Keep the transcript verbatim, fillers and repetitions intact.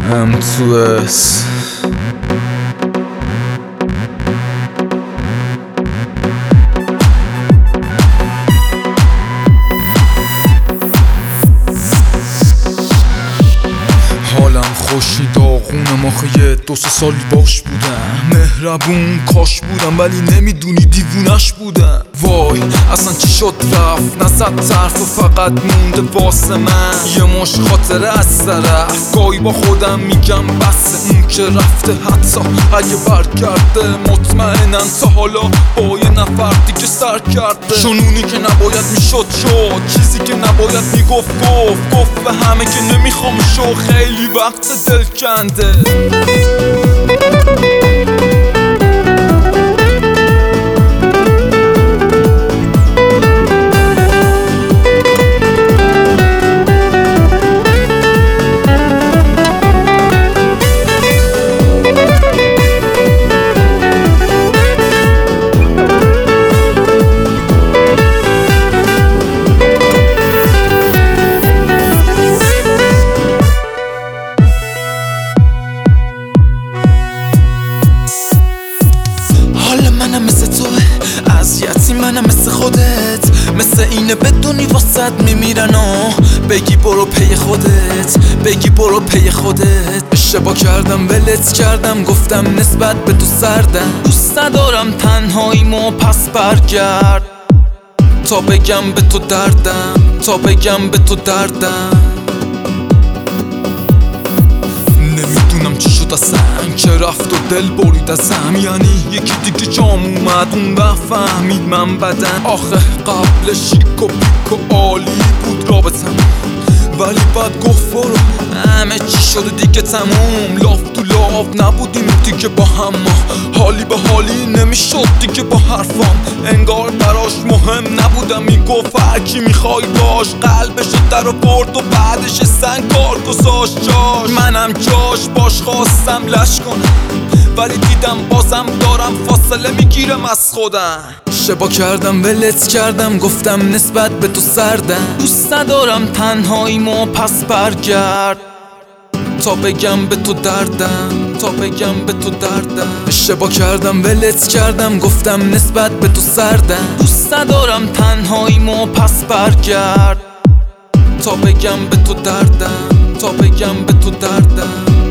ام تو اس حالم خوشی داغونم آخه یه دو سه سالی باش بودم، مهربون کاش بودم ولی نمیدونی دیوونش بودم. وای اصلا چی شد رفت نزد طرف و فقط مونده واسه من یه مش خاطره از طرف. گاهی با خودم میگم بس اون که رفته، حتی اگه برگرده مطمئنن تا حالا با یه نفر دیگه سر کرده. جنونی که نباید میشد شد، چیزی که نباید میگفت گفت گفت به همه که نمیخوام شو، خیلی وقت دل کنده. منم مثل توه، اذیتی منم مثل خودت، مثل اینه بدونی واسد میمیرن و بگی برو پی خودت، بگی برو پی خودت. اشتباه کردم ولت کردم، گفتم نسبت به تو سردم، دوست ندارم تنهاییمو پس برگرد تا بگم به تو دردم، تا بگم به تو دردم. نمیدونم چی شد اصلا که رفت و دل برید ازم، یعنی یکی دیگه جام اومد اون وقت فهمید من بدن. آخه قبل شیک و پیک و عالی بود رابطم، ولی بعد گفت برو همه چی شده دیگه تموم. لاف تو لاف نبودیم دیگه با هم، ما حالی به حالی نمیشد دیگه با حرفام. انگار براش مهم نبودم، میگفت هرکی میخوای باش، قلبش در برد و بعدش سنگار گذاشت جاش. منم جاش باش خواستم لش کنم، ولی دیدم بازم دارم فاصله میگیرم از خودم. اشتباه کردم ولت کردم، گفتم نسبت به تو سردم، دوست ندارم تنهاییمو پس برگرد تا بگم به تو دردم، تا بگم به تو دردم. اشتباه کردم ولت کردم، گفتم نسبت به تو سردم، دوست ندارم تنهاییمو پس برگرد تا بگم به تو دردم، تا بگم به تو دردم.